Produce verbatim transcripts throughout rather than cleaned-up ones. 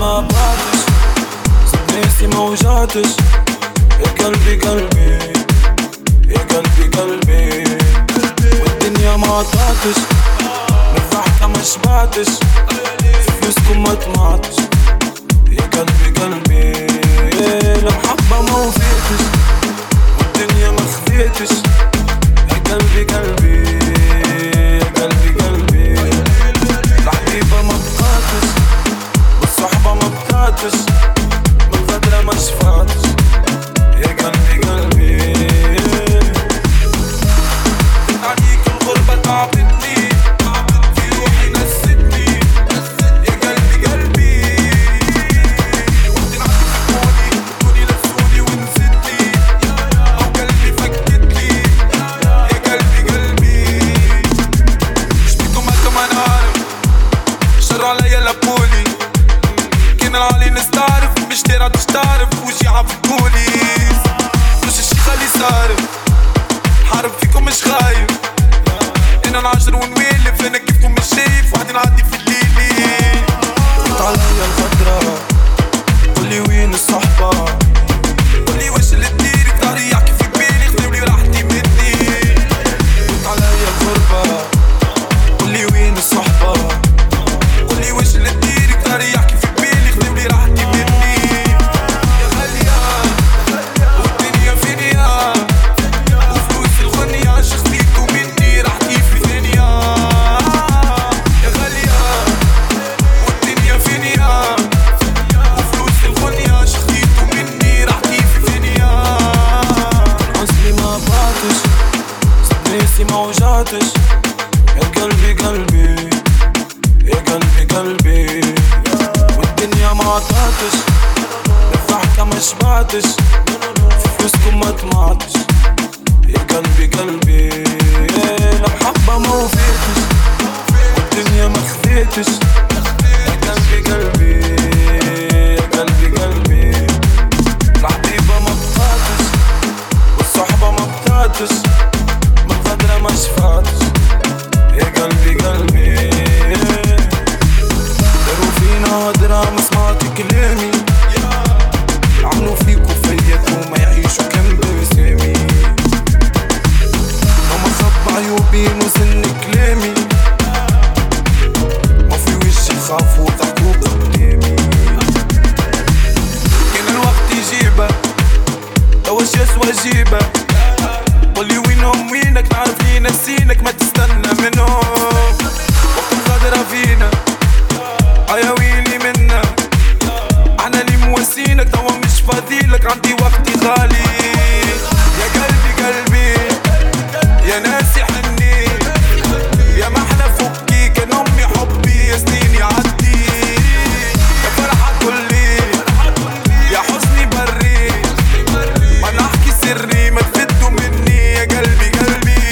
ما بعدش صرت ناسي ما وجعتش. يا قلبي قلبي يا قلبي قلبي والدنيا ما عطاتش. من الضحكة ما شبعتش في فلوسكم ما طمعتش. يا قلبي قلبي المحبة ما وفيتش والدنيا ما خفيتش. يا قلبي قلبي يا قلبي قلبي الحبيبة ما بقاتش والصحبة ما بقاتش من الغدرة ما شفاتش. يا قلبي قلبي انت عليك الغربة تعبتني في روحي نستني. يا قلبي قلبي وانت نعدي في كوني كوني لسوني ونسيتني او قلبي فكتلي. يا قلبي قلبي مش بيكم هكا ما نعرف شر عليا لبولي كان العالي نستعرف مش ترى تشتعرف وشي عفقولي مش الشي خلي صارف حارب فيكم مش خايف انا العشر ونويلف انا كيفكم مش شايف وحدي نعدي في الليلي. قلت عليا الخضرة قولي وين الصحبة قولي واش اللي تديري كتاري يحكي في بالي خذولي راحتي مني. قلت عليا الغربة قولي وين الصحبة قولي واش اللي تديري كتاري يحكي في بالي خذولي راحتي مني. يا غالية والدنيا فينيا وفلوس الغنية شخصيتو مني راحتي في ثانية. يا غالية والدنيا فينيا وفلوس الغنية شخصيتو مني راحتي في ثانية. أصلي ما بعتش صرت ناسي ما وجعتش. يا قلبي قلبي يا قلبي قلبي والدنيا ما عطاتش. الضحكة ما شبعتش في فلوسكم ما طمعتش. يا قلبي قلبي المحبة ما وفيتش والدنيا ما خفيتش. يا قلبي قلبي يا قلبي قلبي الحبيبة ما بقاتش والصحبة ما بقاتش من الغدرة ما شفاتش. يا قلبي قلبي داروا فينا هدرة ما سمعتي كلامي عملوا فيكو فياتو ما يعيشوا كم بسامي. ماما خب عيوبي وزن كلامي ما في وشي خافوا ضحكوا قدامي. كان الوقت يجيبه توا اش يسوى جيبه قولي وينهم وينك نعرف لي نسينك ما تستنى منهم. وقت الغدرة فينا عيا ويلي منا احنا اللي مواسينك توا مش فاضيلك عندي وقتي غالي. يا قلبي قلبي يا ناسي حني يا محلى فكي كان امي حبي يا سنين يعدي. يا فرحة كلي يا حزني بري ما نحكي سري ما تفدوا مني. يا قلبي قلبي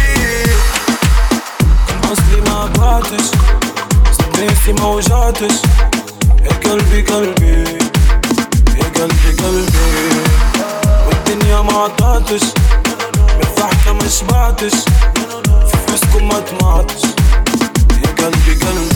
كان اصلي ما بعتش صرت ناسي ما وجعتش. يا قلبي قلبي يا قلبي قلبي والدنيا ما عطاتش. من الضحكة ما شبعتش في فلوسكم ما طمعتش. يا قلبي قلبي